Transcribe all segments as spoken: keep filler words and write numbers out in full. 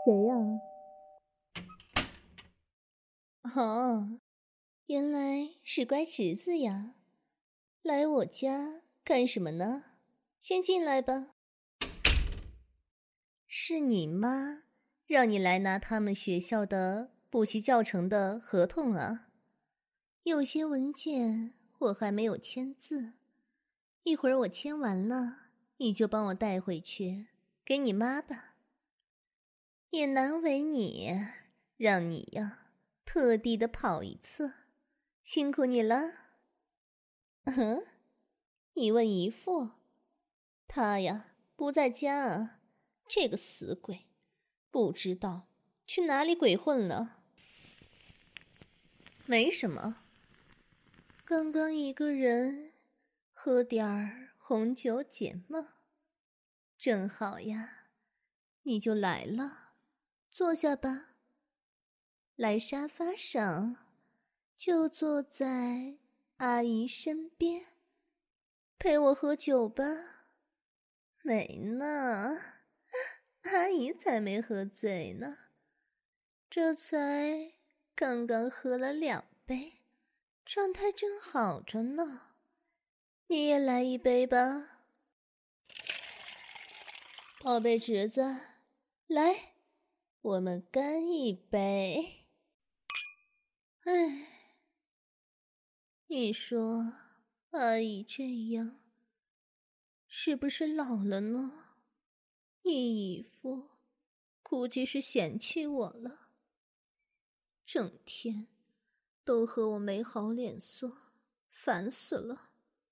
谁呀？哦，原来是乖侄子呀，来我家干什么呢？先进来吧。是你妈让你来拿他们学校的补习教程的合同啊？有些文件我还没有签字，一会儿我签完了，你就帮我带回去给你妈吧。也难为你，让你呀特地的跑一次，辛苦你了。嗯，你问姨父，他呀不在家啊，这个死鬼，不知道去哪里鬼混了。没什么，刚刚一个人喝点儿红酒解闷，正好呀，你就来了，坐下吧。来沙发上，就坐在阿姨身边，陪我喝酒吧。没呢，阿姨才没喝醉呢，这才刚刚喝了两杯，状态正好着呢。你也来一杯吧，宝贝侄子，来，我们干一杯。唉，你说阿姨这样是不是老了呢？你姨父估计是嫌弃我了，整天都和我没好脸色，烦死了。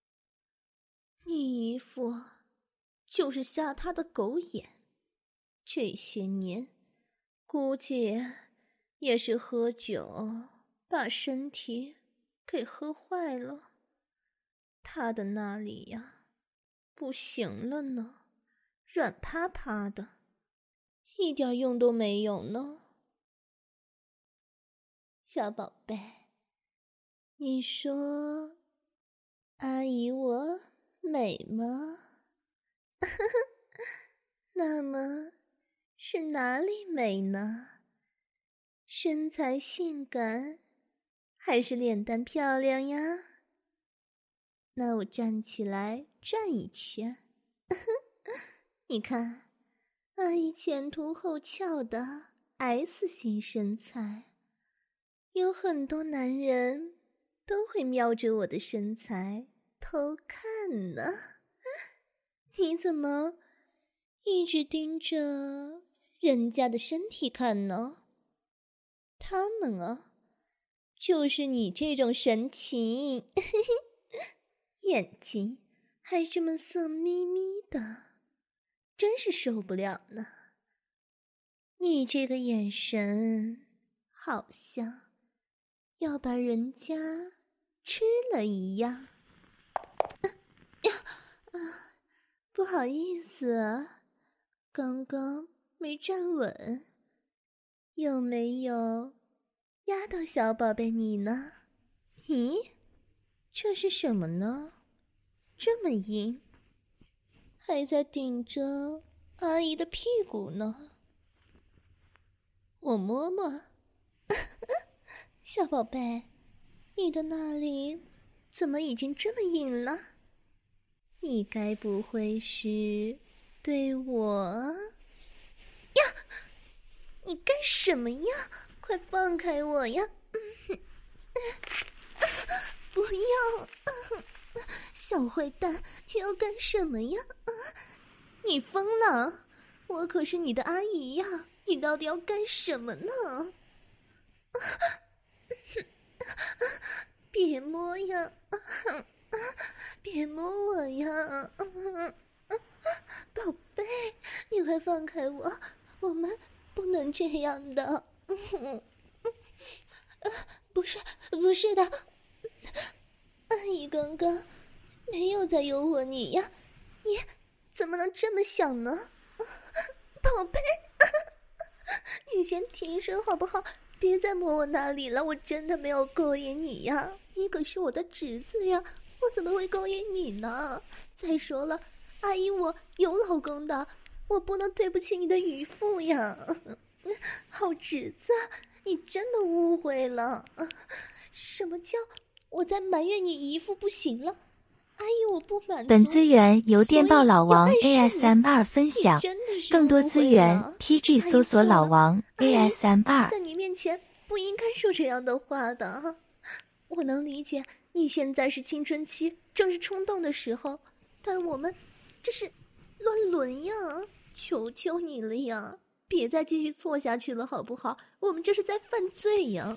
你姨父就是瞎他的狗眼，这些年估计也是喝酒把身体给喝坏了，他的那里呀不行了呢，软趴趴的，一点用都没有呢。小宝贝，你说阿姨我美吗？那么是哪里美呢？身材性感还是脸蛋漂亮呀？那我站起来转一圈。你看，阿姨前凸后翘的 S 型身材，有很多男人都会瞄着我的身材偷看呢。你怎么一直盯着人家的身体看呢？他们啊，就是你这种神情，眼睛还这么色眯眯的，真是受不了呢。你这个眼神，好像要把人家吃了一样。呀啊，不好意思，刚刚没站稳，有没有压到小宝贝你呢？咦，这是什么呢？这么硬，还在顶着阿姨的屁股呢。我摸摸，小宝贝，你的那里怎么已经这么硬了？你该不会是对我？呀，你干什么呀？快放开我呀！不要！小坏蛋，你要干什么呀？你疯了！我可是你的阿姨呀！你到底要干什么呢？别摸呀！别摸我呀！宝贝，你快放开我！我们不能这样的。不是，不是的，阿姨刚刚没有在诱惑你呀，你怎么能这么想呢？宝贝，你先停手好不好？别再摸我那里了，我真的没有勾引你呀，你可是我的侄子呀，我怎么会勾引你呢？再说了，阿姨我有老公的，我不能对不起你的姨父呀。 好侄子，你真的误会了。什么叫我在埋怨你姨父不行了？阿姨我不满足。 本资源由电报老王 A S M R 分享，更多资源 T G 搜索老王 A S M R。 在你面前不应该说这样的话的。我能理解你现在是青春期，正是冲动的时候，但我们这是乱伦呀！求求你了呀，别再继续错下去了好不好？我们这是在犯罪呀！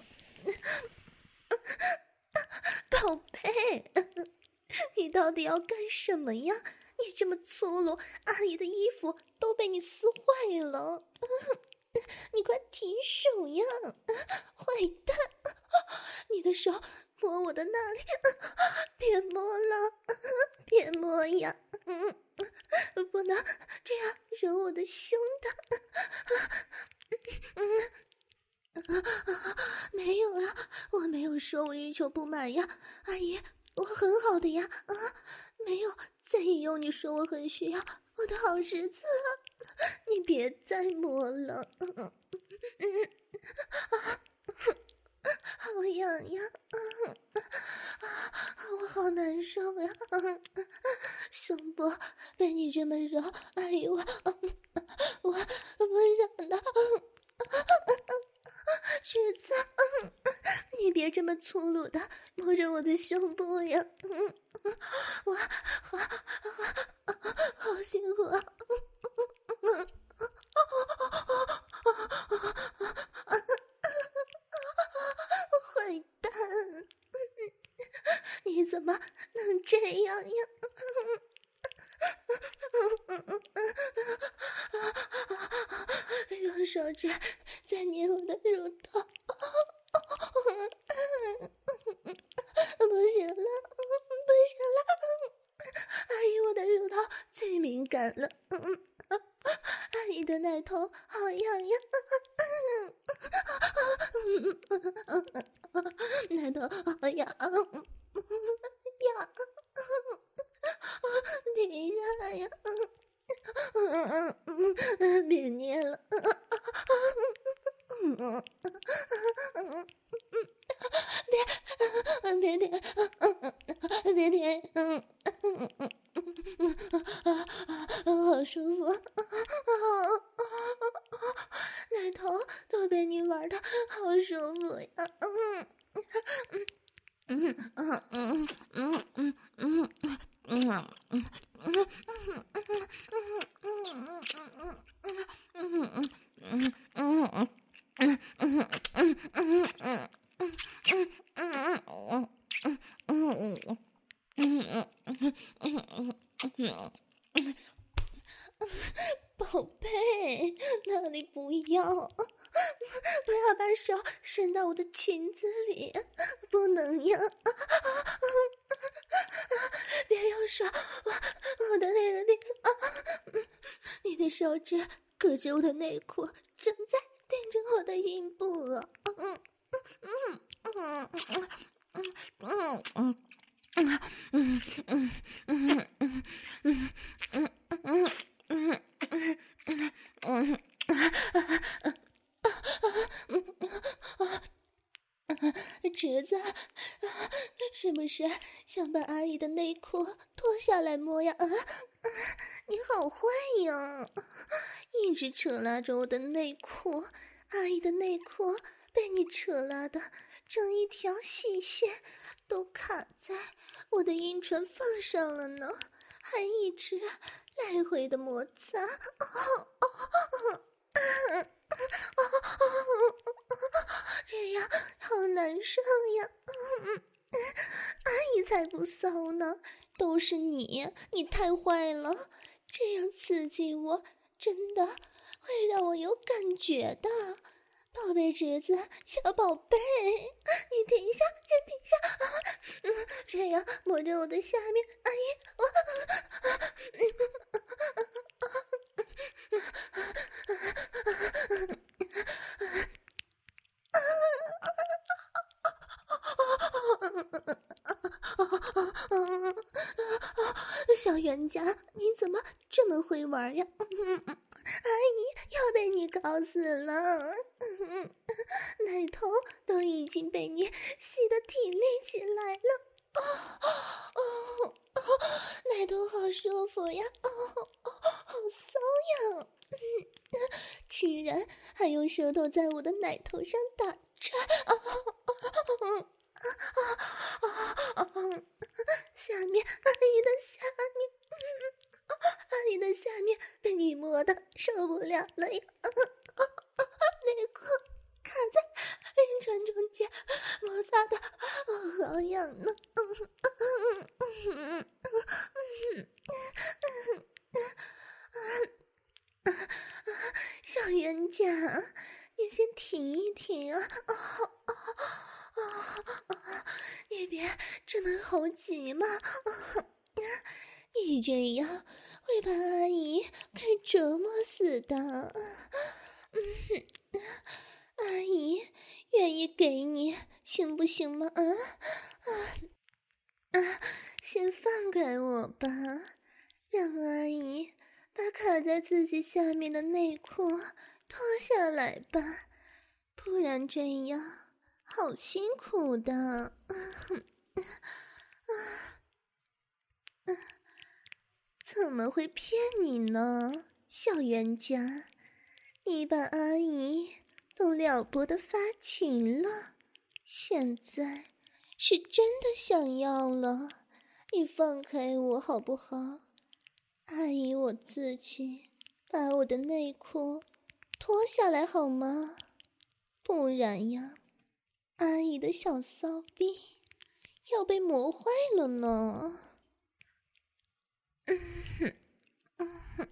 宝贝，你到底要干什么呀？你这么粗鲁，阿姨的衣服都被你撕坏了，你快停手呀！坏蛋，你的手摸我的那里，别摸了，别摸呀！不能这样揉我的胸的。没有啊，我没有说我欲求不满呀，阿姨，我很好的呀，啊，没有在引诱你说我很需要，我的好侄子，你别再摸了，嗯嗯啊，好痒呀，啊，我好难受呀，胸部被你这么揉，哎呦我，我不想的。侄子，你别这么粗鲁的摸着我的胸部呀！我好好辛苦啊！坏蛋，你怎么能这样呀？用手指在捏我的乳头，不行了，不行了！阿姨，我的乳头最敏感了，阿姨的奶头好痒呀，奶头好痒，痒，停一下呀！别捏了，别别停，别停，好舒服，奶头都被你玩的好舒服呀！嗯嗯嗯嗯嗯嗯嗯嗯嗯。宝贝，那里不要，不要把手伸到我的裙子里，不能呀！别用手，我我的那个地方，你的手指隔着我的内裤，正在盯着我的阴部啊！嗯嗯嗯嗯嗯嗯。嗯嗯嗯嗯嗯嗯嗯嗯嗯嗯嗯，侄子，是不是想把阿姨的内裤脱下来摸呀？啊，你好坏呀！一直扯拉着我的内裤，阿姨的内裤被你扯拉的整一条细线都卡在我的阴唇缝上了呢，还一直来回的摩擦。哦哦哦啊这样好难受呀！嗯，阿姨才不骚呢，都是你，你太坏了，这样刺激我，真的会让我有感觉的。宝贝侄子，小宝贝，你停一下，先停一下啊！嗯，这样摸着我的下面，阿姨，我。小小冤家，你怎么这么会玩呀？嗯、阿姨要被你搞死了，嗯、奶头都已经被你吸得挺立起来了。哦哦哦，奶头好舒服呀，哦哦，好骚呀！嗯，居然还用舌头在我的奶头上打转，啊啊啊啊啊！下面，阿姨的下面，嗯、阿姨的下面被你摸的受不了了呀！啊啊啊、内裤卡在阴唇中间，摩擦的我好痒呢。小冤家，你先停一停啊！啊啊啊啊！你别这么猴急嘛！啊，你这样会把阿姨给折磨死的。嗯，阿姨愿意给你，行不行吗？啊啊啊！先放开我吧，让阿姨把卡在自己下面的内裤脱下来吧，不然这样好辛苦的。啊啊啊！怎么会骗你呢，小冤家？你把阿姨都撩拨得发情了，现在是真的想要了，你放开我好不好？阿姨我自己把我的内裤脱下来好吗？不然呀，阿姨的小骚逼要被磨坏了呢。嗯哼，嗯哼，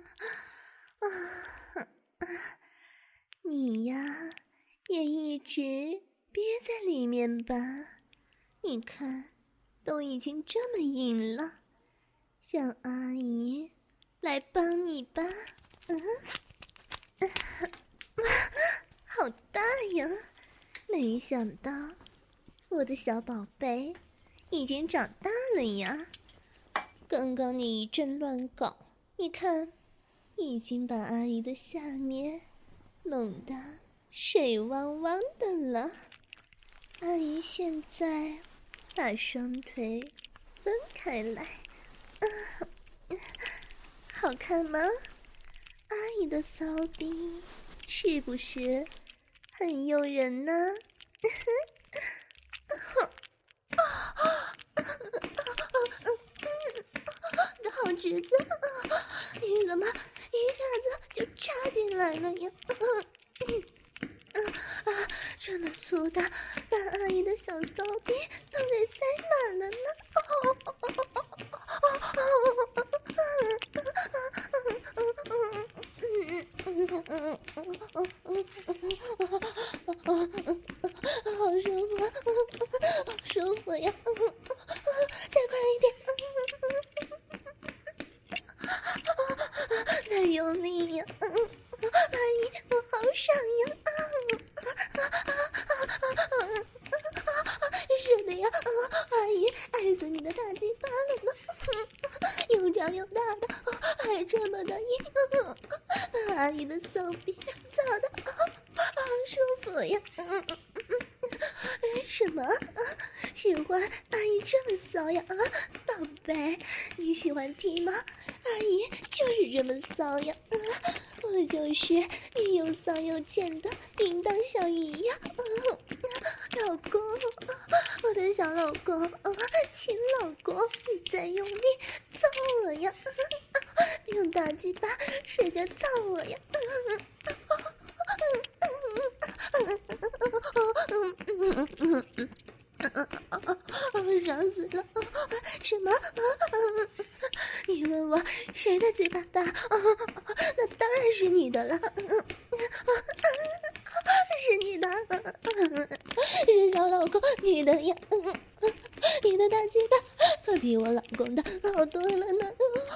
啊啊！你呀，也一直憋在里面吧？你看，都已经这么硬了，让阿姨来帮你吧。嗯，啊、好大呀！没想到我的小宝贝已经长大了呀。刚刚你一阵乱搞，你看已经把阿姨的下面弄得水汪汪的了。阿姨现在把双腿分开来，啊，好看吗？阿姨的骚逼是不是很诱人呢？好侄子，你怎么一下子就插进来了呀？啊，这么粗大，把阿姨的小骚逼都给塞满了呢！好舒服，好舒服呀！再快一点！再用力呀！阿姨，我好爽呀！是的呀，阿姨爱死你的大鸡巴了呢，又长又大的，还这么的硬，把阿姨的骚逼操的好舒服呀！什么？喜欢阿姨这么骚呀？啊，宝贝，你喜欢听吗？阿姨就是这么骚呀！啊，我就是你又骚又贱的淫荡小姨呀！啊，老公，我的小老公，啊，亲老公，你再用力操我呀！啊，用大鸡巴使劲操我呀！爽死了！什么？你问我谁的嘴巴大？那当然是你的了，是你的，是小老公你的呀！你的大鸡巴可比我老公的好多了呢！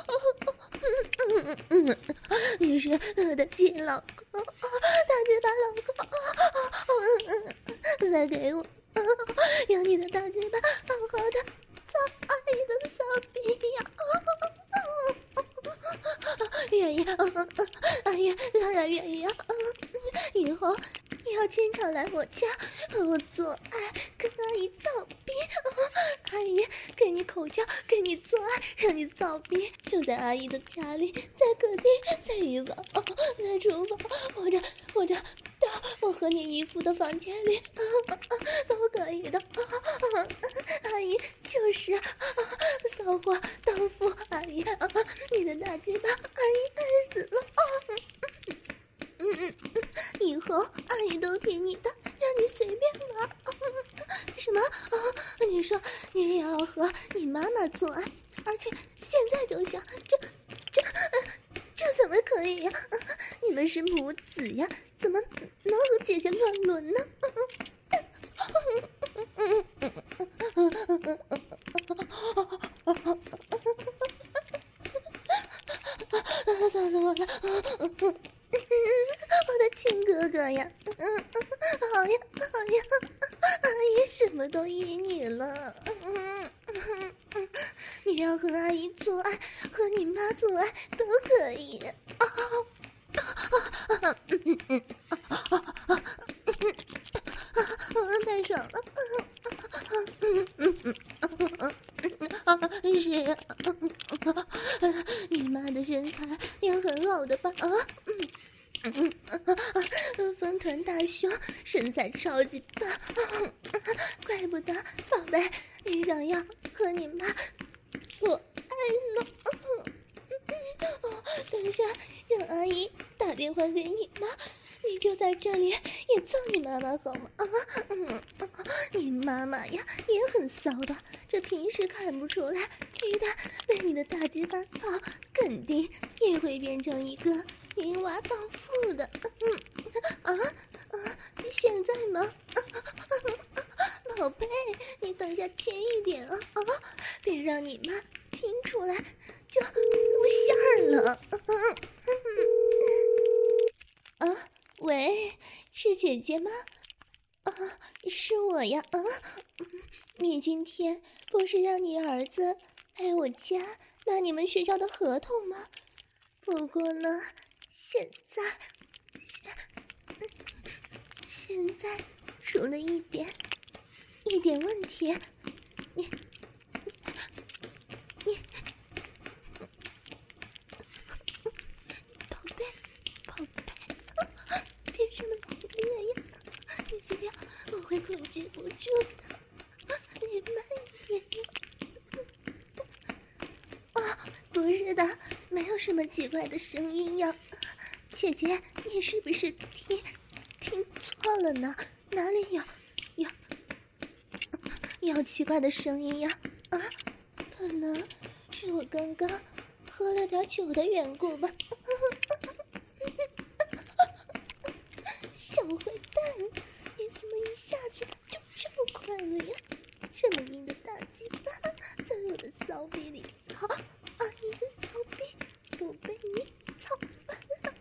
你是我的亲老公，大鸡巴老公，再给我，用你的大鸡巴好好的操阿姨的骚逼呀！愿意，阿姨当然愿意啊！以后你要经常来我家和我做爱，跟阿姨造逼。阿姨给你口交，给你做爱，让你造逼，就在阿姨的家里，在客厅，在浴房，在厨房，或者或者到我和你姨父的房间里，都可以的。阿姨就是骚货荡妇，阿姨，你的大鸡巴，阿姨爱死了。嗯嗯嗯，以后阿姨都听你的，让你随便玩。什么？啊？你说你也要和你妈妈做爱，而且现在就想，这这这怎么可以呀？你们是母子呀，怎么能和姐姐乱伦呢？吓死我了！我的亲哥哥呀，嗯，好呀好呀，阿姨什么都依你了，嗯嗯嗯，你要和阿姨做爱，和你妈做爱都可以。啊啊啊嗯嗯嗯啊啊啊嗯，太爽了！嗯嗯嗯嗯啊，是呀，你妈的身材也很好的吧？啊，嗯。嗯嗯，丰臀大胸，身材超级棒，怪不得宝贝，你想要和你妈做爱呢。等一下，让阿姨打电话给你妈，你就在这里也揍你妈妈好吗？啊，嗯，你妈妈呀也很骚的，这平时看不出来，一旦被你的大鸡巴操，肯定也会变成一个淫娃荡妇的。嗯啊啊！现在吗？啊啊啊、宝贝，你等下轻一点啊啊！别让你妈听出来就露馅儿了。啊，喂，是姐姐吗？啊，是我呀。啊，你今天不是让你儿子来我家拿你们学校的合同吗？不过呢，现在现在出了一点一点问题，你你宝贝宝贝，别这么激烈呀，你这样我会控制不住的，你慢一点。啊，不是的，没有什么奇怪的声音呀，姐姐，你是不是听听错了呢？哪里有有有奇怪的声音呀？啊，可能是我刚刚喝了点酒的缘故吧。小坏蛋，你怎么一下子就这么快了呀？这么硬的大鸡巴在我的骚逼里操，阿姨的骚逼都被你操翻了。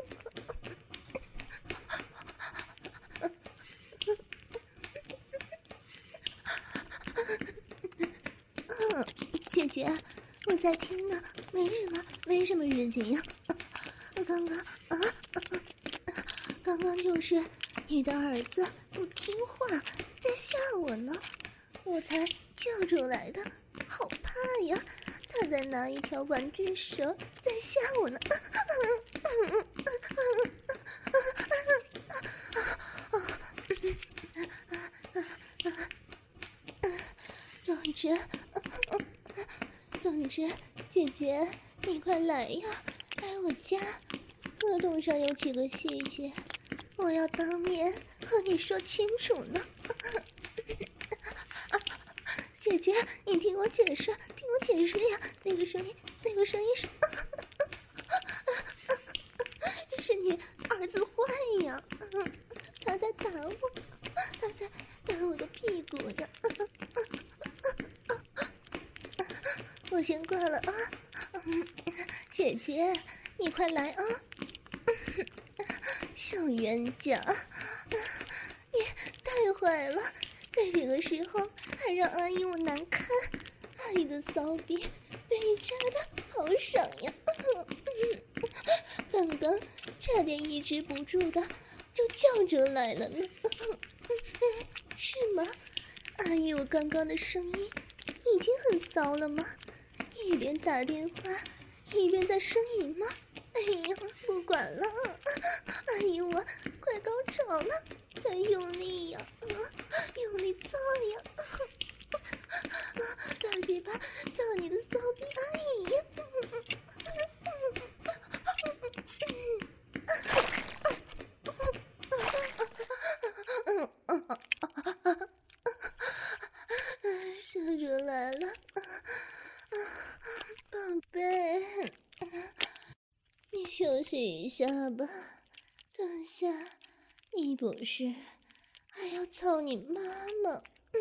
姐姐，我在听呢，没什么，没什么事情呀。刚刚啊，刚刚就是你的儿子不听话，在吓我呢，我才叫出来的，好怕呀！他在拿一条玩具蛇在吓我呢。总之，总之，姐姐，你快来呀，来我家。合同上有几个细节，我要当面和你说清楚呢。姐姐，你听我解释，听我解释呀！那个声音，那个声音是，是你儿子坏呀！他在打我，他在打我的屁股呀！我先挂了啊！姐姐，你快来啊！小冤家，你太坏了，在这个时候还让阿姨我难堪， 你的骚逼被你插的好爽呀！刚刚差点抑制不住的就叫出来了呢。是吗？阿姨，我刚刚的声音已经很骚了吗？一边打电话一边在呻吟吗？哎呀，不管了，阿姨，我快高潮了，再用力呀，用力操呀！大嘴巴操你的骚逼，阿姨呀！射出来了，宝贝，你休息一下吧，等下你不是还要操你妈吗？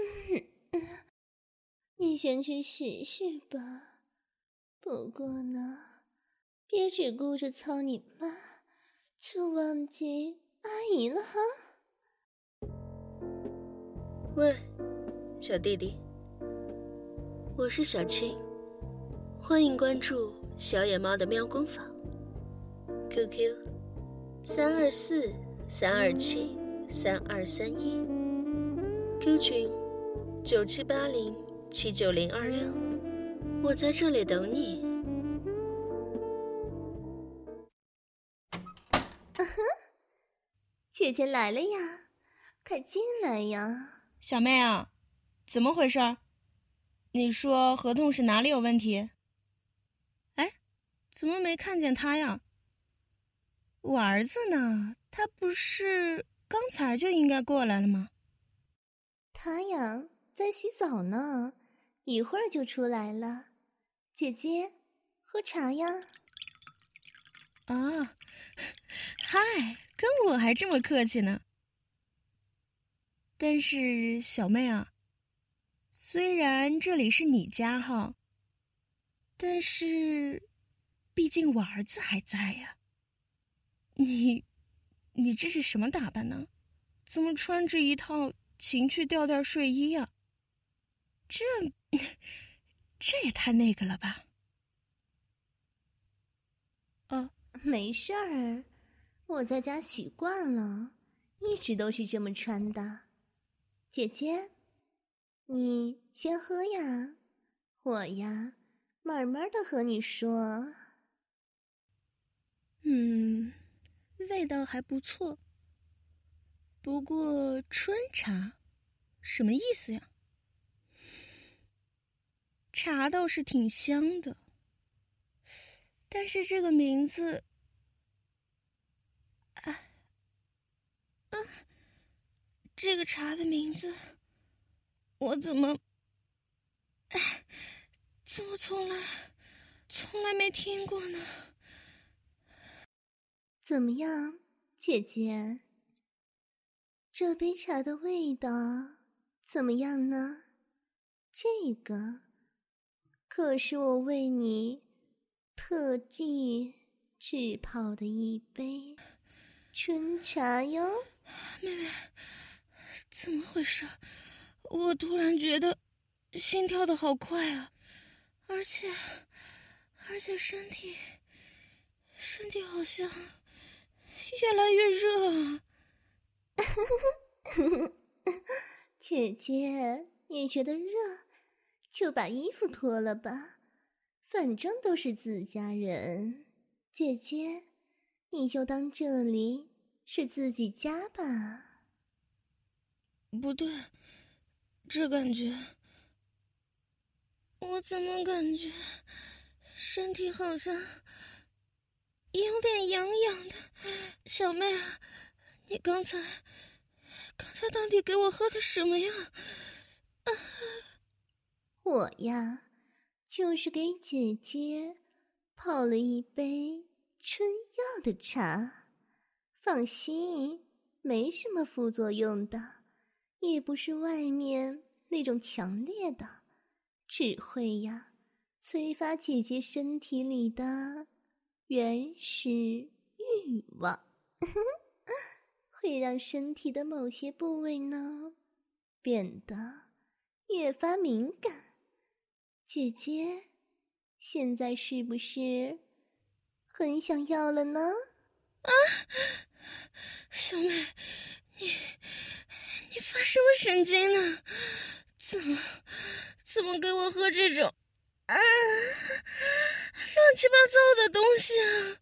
你先去洗洗吧，不过呢，别只顾着操你妈，就忘记阿姨了哈。 喂，小弟弟，我是小青，欢迎关注小野猫的喵工坊 ，Q Q 三二四三二七三二三一 ，Q 群九七八零七九零二六，我在这里等你。 啊哈，姐姐来了呀，快进来呀。 小妹啊，怎么回事？你说合同是哪里有问题？哎，怎么没看见他呀？我儿子呢？他不是刚才就应该过来了吗？ 他呀，在洗澡呢，一会儿就出来了。姐姐，喝茶呀。 啊，嗨，跟我还这么客气呢。但是小妹啊，虽然这里是你家哈，但是毕竟我儿子还在呀。你你这是什么打扮呢？怎么穿着一套情趣吊带睡衣呀？这这也太那个了吧。哦， 没事儿，我在家习惯了，一直都是这么穿的。姐姐，你先喝呀，我呀慢慢的和你说。 嗯，味道还不错。不过春茶什么意思呀？茶倒是挺香的，但是这个名字，啊啊，这个茶的名字，我怎么，哎，怎么从来从来没听过呢？ 怎么样，姐姐？这杯茶的味道怎么样呢？这个可是我为你特地制泡的一杯春茶哟。 妹妹，怎么回事？我突然觉得心跳的好快啊，而且而且身体身体好像越来越热啊。 姐姐，你觉得热，就把衣服脱了吧，反正都是自家人。姐姐，你就当这里是自己家吧。 不对，这感觉，我怎么感觉身体好像有点痒痒的？小妹啊，你刚才刚才到底给我喝的什么呀？啊， 我呀，就是给姐姐泡了一杯春药的茶，放心，没什么副作用的，也不是外面那种强烈的，只会呀催发姐姐身体里的原始欲望，会让身体的某些部位呢变得越发敏感。 姐姐，现在是不是很想要了呢？ 啊，小妹，你你发什么神经呢？怎么怎么给我喝这种啊乱七八糟的东西啊？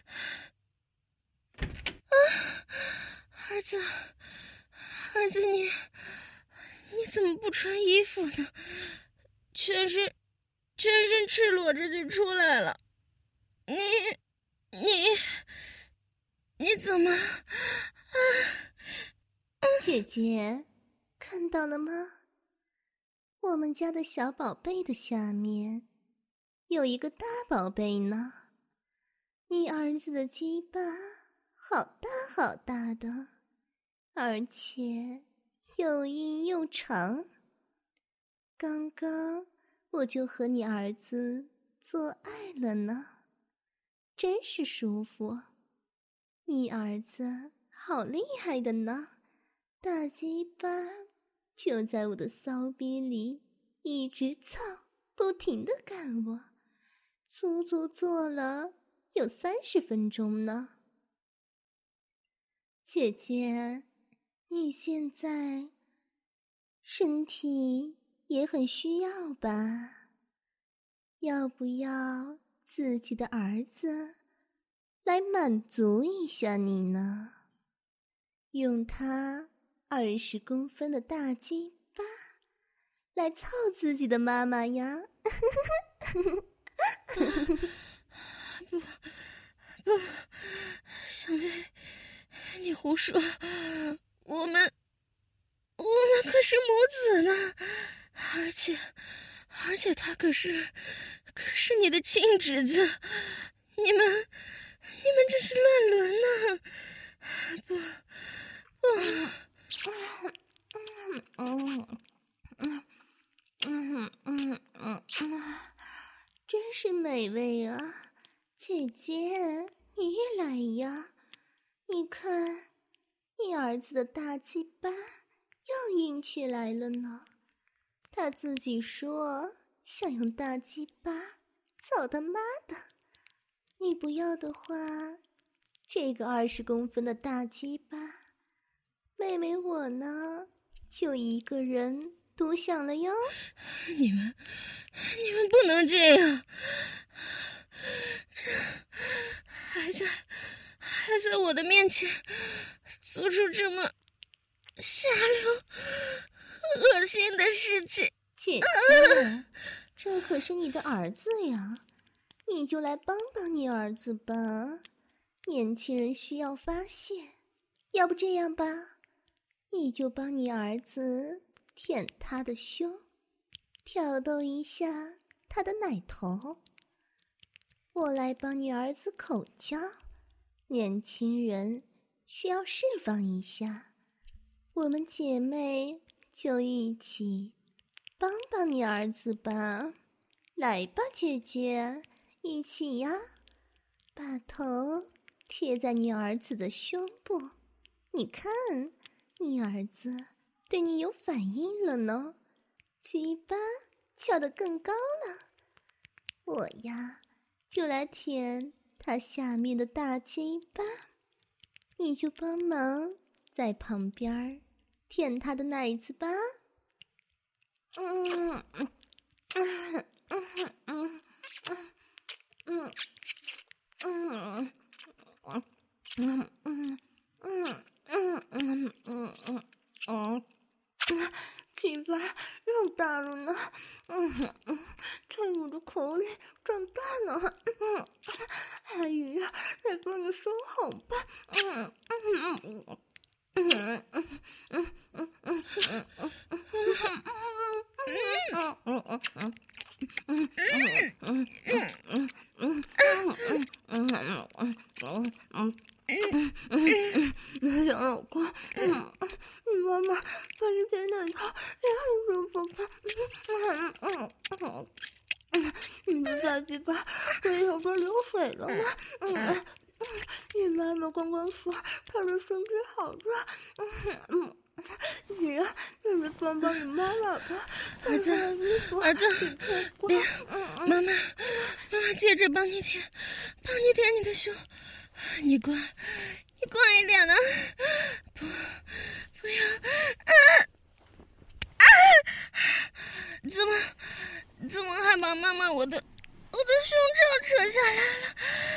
啊，儿子，儿子你你怎么不穿衣服呢？全身全身赤裸着就出来了，你你你怎么啊？ 姐姐，看到了吗？我们家的小宝贝的下面有一个大宝贝呢。你儿子的鸡巴好大好大的，而且又硬又长。刚刚我就和你儿子做爱了呢，真是舒服。你儿子好厉害的呢，大鸡巴就在我的骚逼里一直操，不停地干我，足足做了有三十分钟呢。姐姐，你现在身体也很需要吧？要不要自己的儿子来满足一下你呢？用他二十公分的大鸡巴来操自己的妈妈呀！ 不不，小妹，你胡说，我们我们可是母子呢，而且而且他可是可是你的亲侄子，你们你们这是乱伦呢！不不。 嗯嗯嗯嗯嗯嗯，真是美味啊！姐姐，你也来呀！你看，你儿子的大鸡巴又硬起来了呢。他自己说想用大鸡巴操他妈的。你不要的话，这个二十公分的大鸡巴，妹妹我呢，就一个人独享了哟。 你们，你们不能这样！这还在还在我的面前做出这么下流、恶心的事情！ 姐姐，这可是你的儿子呀，你就来帮帮你儿子吧。年轻人需要发泄，要不这样吧，你就帮你儿子舔他的胸，挑逗一下他的奶头。我来帮你儿子口交，年轻人需要释放一下，我们姐妹就一起帮帮你儿子吧。来吧，姐姐，一起呀，把头贴在你儿子的胸部，你看，你儿子对你有反应了呢，鸡巴翘得更高了。我呀，就来舔他下面的大鸡巴，你就帮忙在旁边舔他的奶子吧。嗯嗯嗯嗯嗯嗯嗯嗯嗯嗯嗯嗯嗯嗯嗯，鸡巴又大了呢，嗯嗯，在我的口里长大呢，嗯，阿姨呀，来帮你收好吧，嗯嗯嗯嗯。嗯嗯嗯嗯嗯嗯嗯嗯嗯嗯嗯嗯小老公，你妈妈把你给奶头也很舒服吧？你的大鸡巴回头都流水了吗？你妈妈刚刚说她的身体好热，嗯你让你们帮帮你妈妈吧， 儿子，儿子，别，妈妈，妈妈接着帮你舔，帮你舔你的胸，你乖，你乖一点呢，不，不要，啊啊！怎么，怎么还把妈妈我的我的胸罩扯下来了？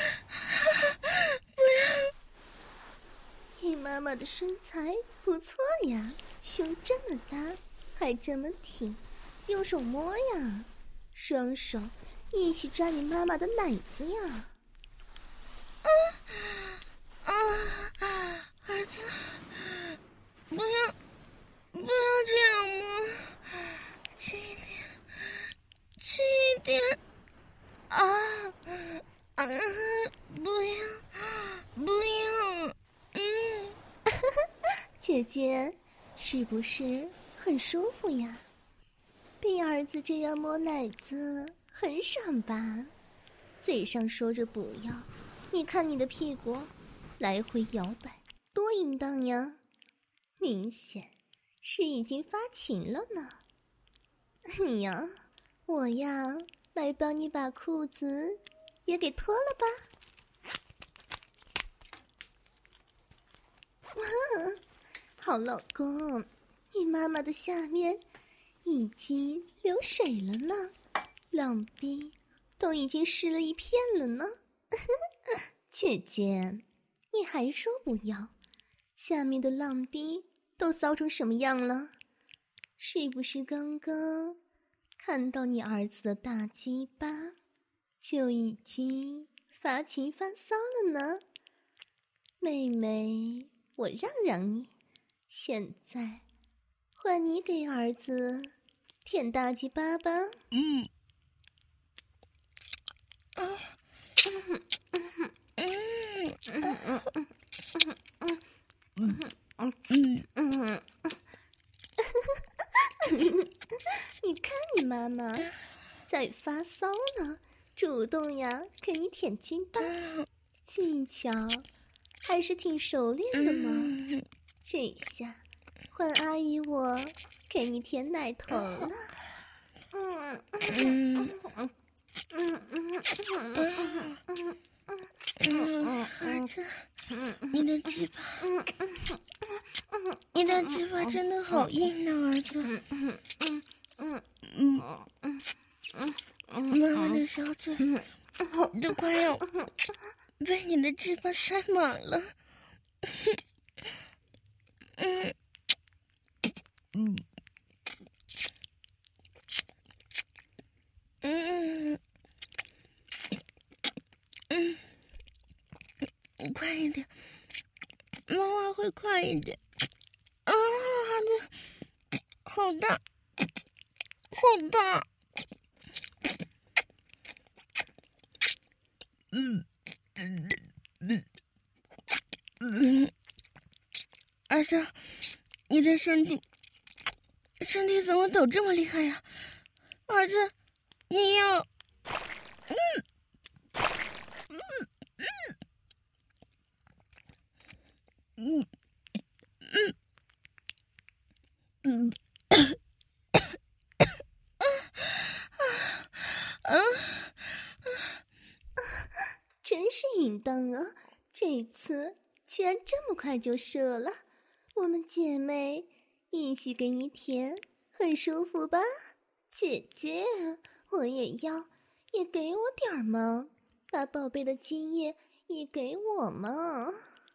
不要！ 你妈妈的身材不错呀，胸这么大，还这么挺，用手摸呀，双手一起抓你妈妈的奶子呀。 啊啊！儿子，不要，不要这样摸，轻一点，轻一点。啊啊！不要，不要。嗯， 姐姐，是不是很舒服呀？被儿子这样摸奶子，很爽吧？嘴上说着不要，你看你的屁股，来回摇摆，多淫荡呀！明显是已经发情了呢。哎呀，我呀，来帮你把裤子也给脱了吧。好老公，你妈妈的下面已经流水了呢，浪逼都已经湿了一片了呢。姐姐，你还说不要？下面的浪逼都骚成什么样了？是不是刚刚看到你儿子的大鸡巴就已经发情发骚了呢？妹妹，我让让你，现在换你给儿子舔大鸡巴吧。 嗯。啊。嗯嗯嗯嗯嗯嗯嗯。 你看你妈妈在发骚呢，主动呀给你舔鸡巴，技巧还是挺熟练的嘛。这下换阿姨我给你舔奶头了。嗯嗯嗯嗯嗯嗯，儿子，你的鸡巴，你的鸡巴真的好硬呢，儿子。嗯嗯嗯嗯嗯，妈妈的小嘴都快要被你的鸡巴塞满了。嗯嗯嗯嗯。快一点，妈妈会快一点。啊，好大，好大。嗯嗯嗯嗯，儿子，你的身体身体怎么抖这么厉害呀？儿子，你要，嗯嗯嗯。嗯嗯嗯啊啊！ 真是淫荡啊！这次居然这么快就射了，我们姐妹一起给你舔，很舒服吧？姐姐，我也要，也给我点儿嘛，把宝贝的精液也给我嘛。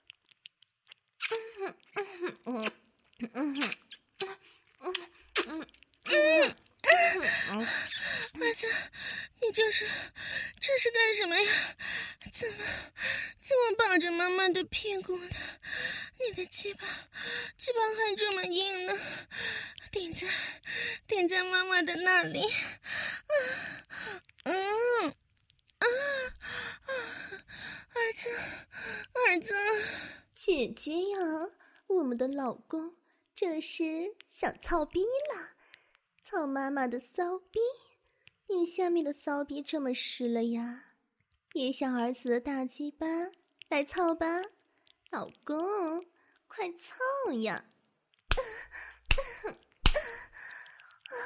嗯嗯嗯嗯嗯嗯嗯嗯。 儿子，你这是这是干什么呀？怎么怎么抱着妈妈的屁股的？你的鸡巴鸡巴还这么硬呢，顶在顶在妈妈的那里。啊嗯啊啊！儿子儿子， 姐姐呀，我们的老公这是想操逼了。操妈妈的骚逼，你下面的骚逼这么湿了呀，也想儿子的大鸡巴来操吧，老公，快操呀！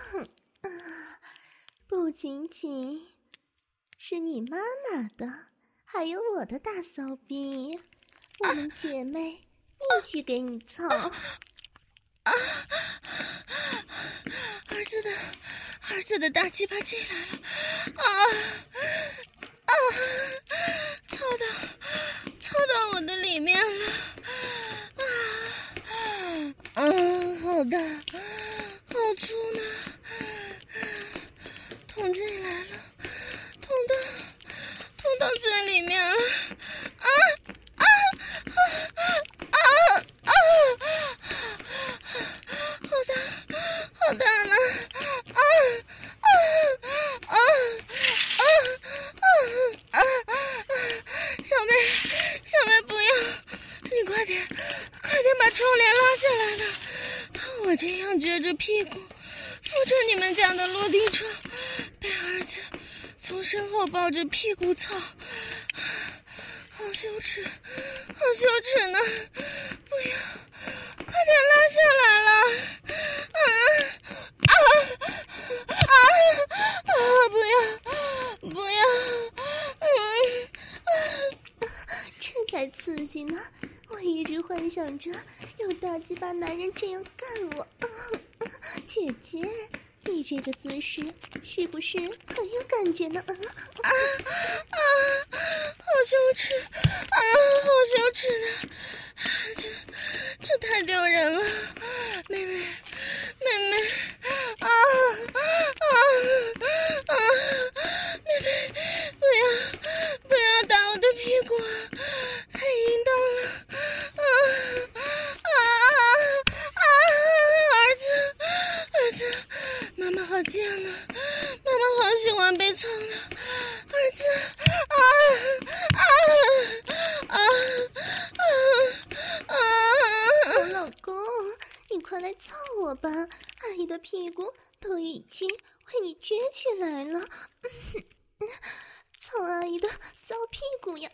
不仅仅是你妈妈的，还有我的大骚逼，我们姐妹一起给你操。啊啊！儿子的，儿子的大鸡巴进来了！啊啊！操到，操到我的里面了！啊！嗯，好大，好粗呢！捅进来了，捅到，捅到嘴里面了！啊啊啊啊啊！好大，好大呢！啊啊啊啊啊啊！小妹，小妹不要，你快点，快点把窗帘拉下来了！我这样撅着屁股扶着你们家的落地窗，被儿子从身后抱着屁股操，好羞耻，好羞耻呢！不要，快点拉下来了！啊啊啊啊！不要，不要！嗯啊，这才刺激呢！我一直幻想着有大鸡巴男人这样干我。啊啊、姐姐，你这个姿势是不是很有感觉呢？啊啊啊！好羞耻啊！好羞耻呢！这这太丢人了，妹妹，妹妹，啊啊啊！妹妹，不要不要打我的屁股啊！太淫荡了！啊啊啊！儿子，儿子，妈妈好贱呢，妈妈好喜欢被操呢，儿子，啊啊啊啊啊！ 好老公，你快来操我吧，阿姨的屁股都已经为你撅起来了。操阿姨的骚屁股呀！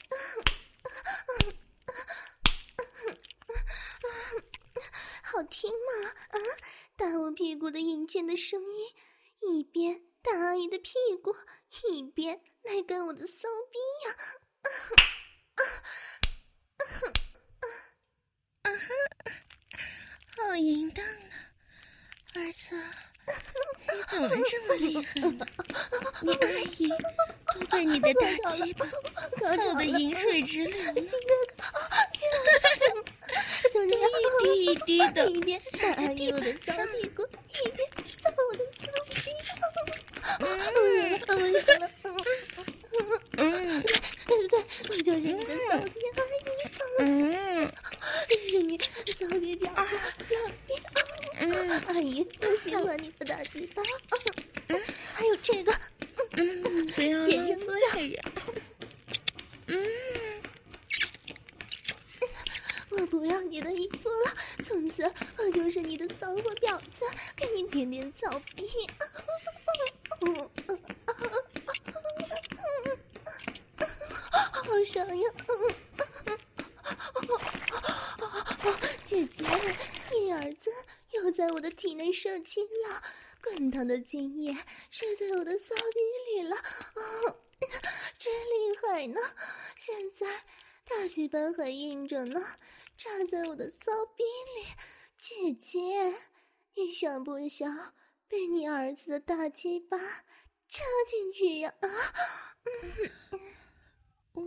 好听吗？啊，打我屁股的淫贱的声音，一边打阿姨的屁股，一边来干我的骚逼呀！啊啊哈，好淫荡呢，儿子，你怎么这么厉害呢？你阿姨都被你的大鸡巴操得饮水直流了，一滴一滴的， 一边打阿姨我的骚屁股，一边操我的骚逼。嗯，对对对，我就是你的骚逼阿姨。嗯，是你骚逼婊子老逼。嗯，阿姨都喜欢你的大鸡巴。嗯，还有这个。 嗯，不要点上对呀。嗯， 我不要你的衣服了，从此我就是你的骚货婊子，给你点点草逼。好爽呀！姐姐，你儿子又在我的体内射精了，滚烫的精液射在我的骚逼里了，哦，真厉害呢！现在大鸡巴还硬着呢，插在我的骚逼里。姐姐，你想不想被你儿子的大鸡巴插进去呀？啊，嗯， 我，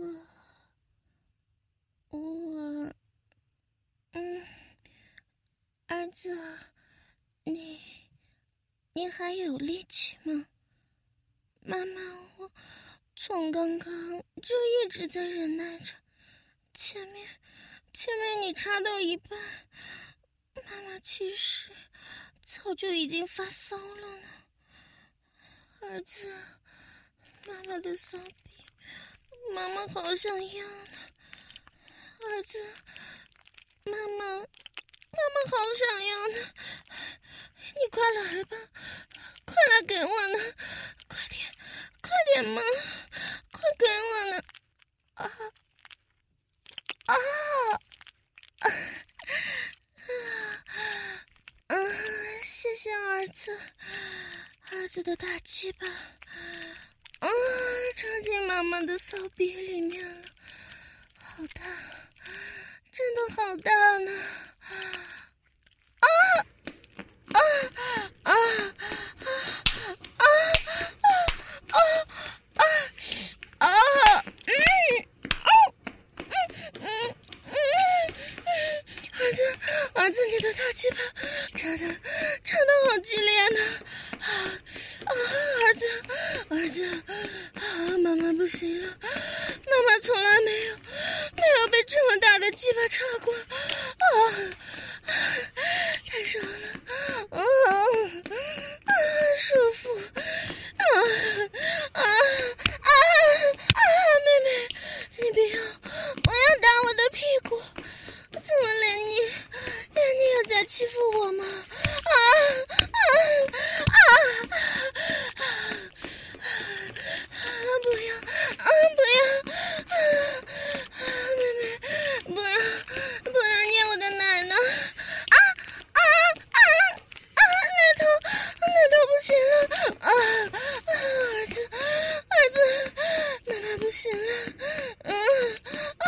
我，嗯，儿子，你，你还有力气吗？妈妈，我从刚刚就一直在忍耐着，前面，前面你插到一半，妈妈其实早就已经发骚了呢。儿子，妈妈的骚逼，妈妈好想要呢。儿子，妈妈，妈妈好想要呢。你快来吧，快来给我呢，快点，快点嘛，快给我呢！啊啊啊！啊！谢谢儿子， 儿子的大鸡巴，啊，插进妈妈的骚逼里面了，好大，真的好大呢！啊啊啊啊啊啊啊啊！嗯哦嗯嗯嗯嗯，儿子儿子，你的大鸡巴插的插的好激烈呢！啊啊，儿子儿子啊，妈妈不行了，妈妈从来没有没有被这么大的鸡巴插过啊！太爽了，啊啊，舒服，啊啊啊啊！妹妹，你不要，我要打我的屁股，怎么连你连你也在欺负我吗？啊啊啊啊！不要，啊不要，啊啊妹妹，不要不要捏我的奶呢！啊啊啊啊！奶头奶头不行了！啊啊！儿子儿子，妈妈不行了！嗯啊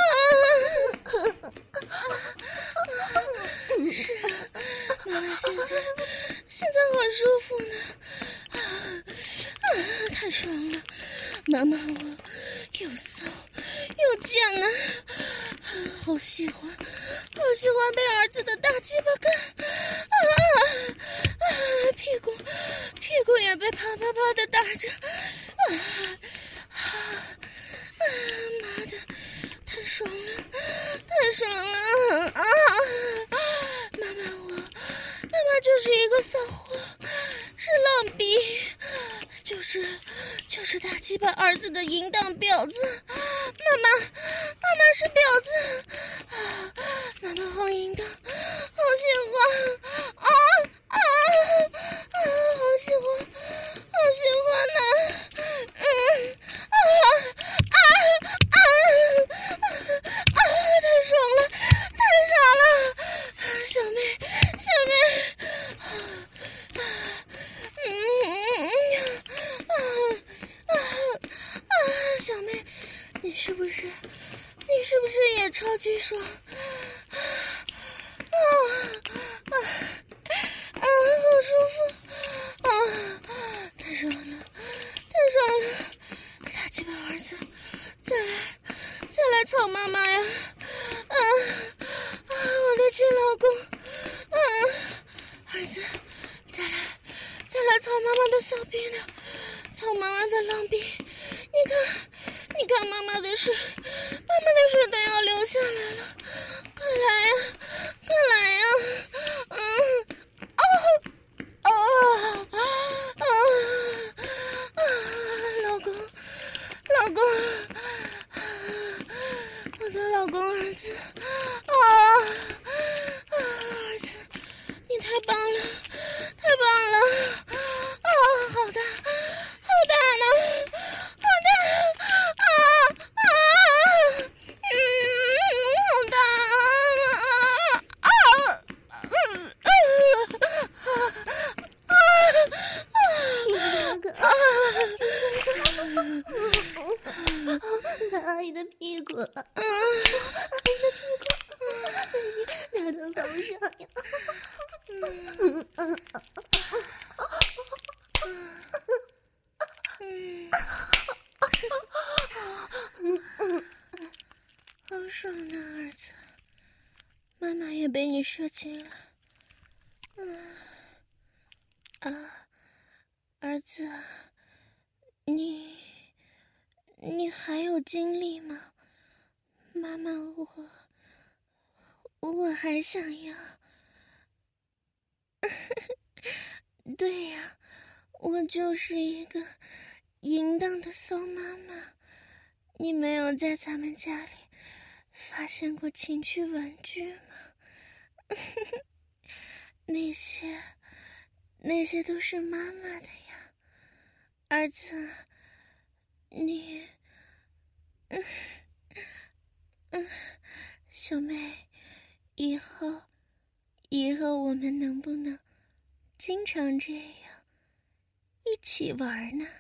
啊！是啊，妈妈现在现在好舒服呢！啊啊！太爽了！妈妈我又骚又贱呢，啊，好喜欢，好喜欢被儿子的大鸡巴干，啊啊！屁股屁股也被啪啪啪的打着，啊啊啊！妈的，太爽了，太爽了！啊！妈妈我，妈妈就是一个骚货，是浪逼，就是就是大鸡巴儿子的淫荡婊子。妈妈，妈妈是婊子啊！妈妈好淫荡，好喜欢啊啊啊！好喜欢，好喜欢呢！嗯啊啊啊啊！太爽了，太爽了！小妹，小妹，啊啊嗯啊啊啊！小妹，你是不是，你是不是也超级爽？啊啊啊！好舒服啊！太爽了，太爽了！大鸡巴儿子，再来，再来操妈妈呀！啊啊！我的亲老公，啊，儿子，再来，再来操妈妈的骚逼呢！操妈妈的浪逼！你看，你看妈妈的水，妈妈的水都要流下来了！快来呀，快来呀！嗯，哦哦啊啊啊！老公，老公，我的老公儿子啊啊！儿子，你太棒了，太棒了！啊，好大，好大呢，好大啊啊！嗯，好大啊啊嗯啊啊啊！ 亲哥哥，亲哥哥，拿阿姨的屁股，阿姨的屁股，拿到头上呀！嗯嗯嗯，好爽啊，儿子！妈妈也被你射精了。嗯啊，儿子，你你还有精力吗？妈妈，我我还想要。对呀，我就是一个淫荡的骚妈妈。你没有在咱们家里发现过情趣玩具吗？那些那些都是妈妈的呀，儿子，你嗯嗯，小妹，以后以后我们能不能经常这样一起玩呢。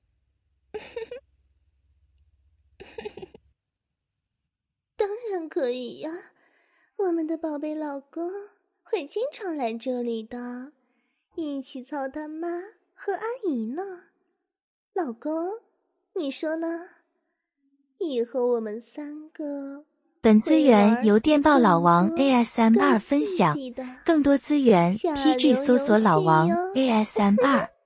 当然可以呀，我们的宝贝老公会经常来这里的，一起操他妈和阿姨呢。老公，你说呢？以后我们三个…… 本资源由电报老王 A S M R 分享，更多资源 T G 搜索老王 A S M R。